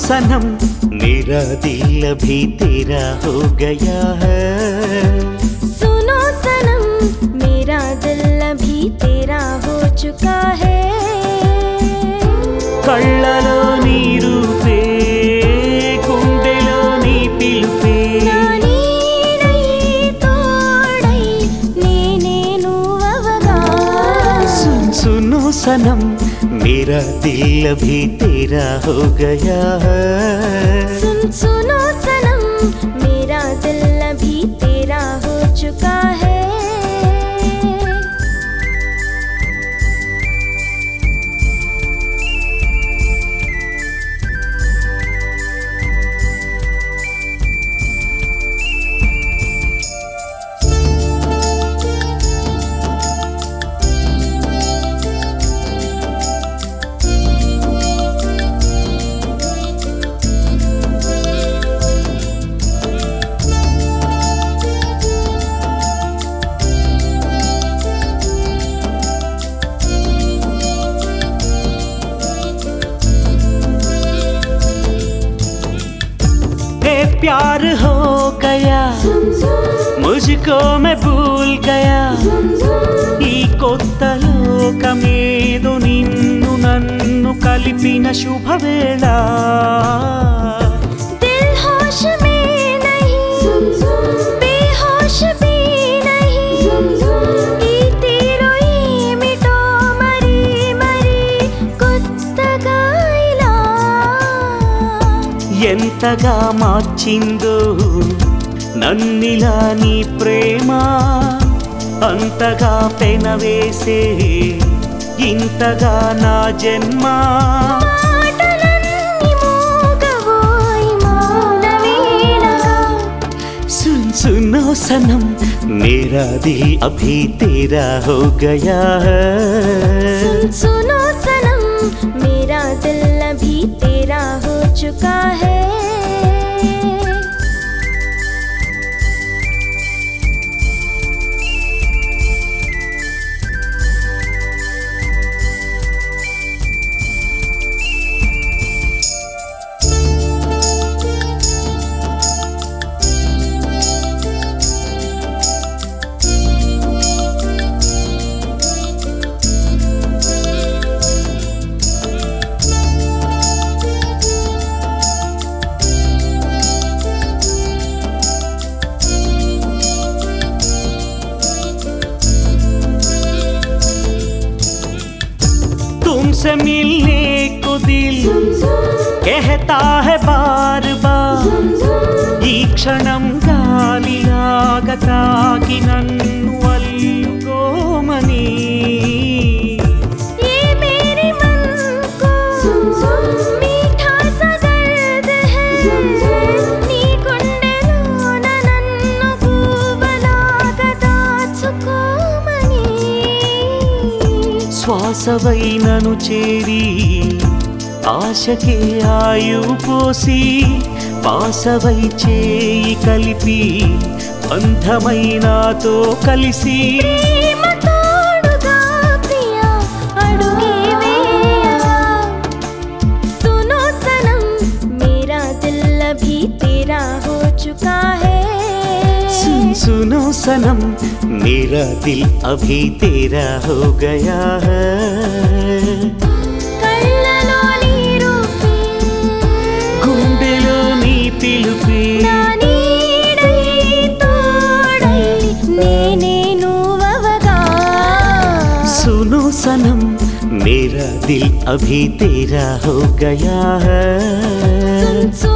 सनम मेरा दिल अभी तेरा हो गया है। सुनो सनम मेरा दिल अभी तेरा हो चुका है। कళ్ళలో నీ రూపే గుండెలో నీ పిలుపే నా నీడై తోడై నేనే నువ్వవగా। सुनो सनम मेरा दिल अभी तेरा हो गया है। सुनो सनम मेरा दिल अभी तेरा हो चुका है। प्यार हो गया मुझको मैं भूल गया। ఈ కొత్త లోకమేదో నిన్ను నన్ను కలిపిన శుభవేళ। दिल होश में नहीं बेहोश भी नहीं ఈ తీరు ఏమిటో మరి మరి కొత్తగా ఇలా ఎంతగా మార్చిందో నన్నిలా నీ ప్రేమ అంతగా పెనవేసే ఇంతగా నా జన్మ। మాటలన్నీ మోగవోయి మౌనవీణగా। सुनो सनम मेरा दिल अभी तेरा हो गया है। सुनो सनम मेरा दिल अभी तेरा हो चुका है। तुमसे मिलने को दिल कहता है बार बार। ఈ క్షణం గాలిలాగా తాకి నన్ను అల్లుకోమని। ये मेरे मन को मीठा सा दर्द है నీ గుండెలోన నన్ను గుబలాగా దాచుకోమని। శ్వాసవై నన్ను చేరి ఆశకే ఆయు పోసి పాసవై చేయి కలిపి బంధమై నాతో కలిసి ప్రేమ తోడుగా ప్రియా అడుగే వేయగా। सुनो सनम मेरा दिल अभी तेरा हो चुका है। सुनो सनम मेरा दिल अभी तेरा हो गया है। కళ్ళలో నీ రూపే గుండెలో నీ పిలుపే నా నీడై తోడై నేనే నువ్వవగా। सुनो सनम मेरा दिल अभी तेरा हो गया है।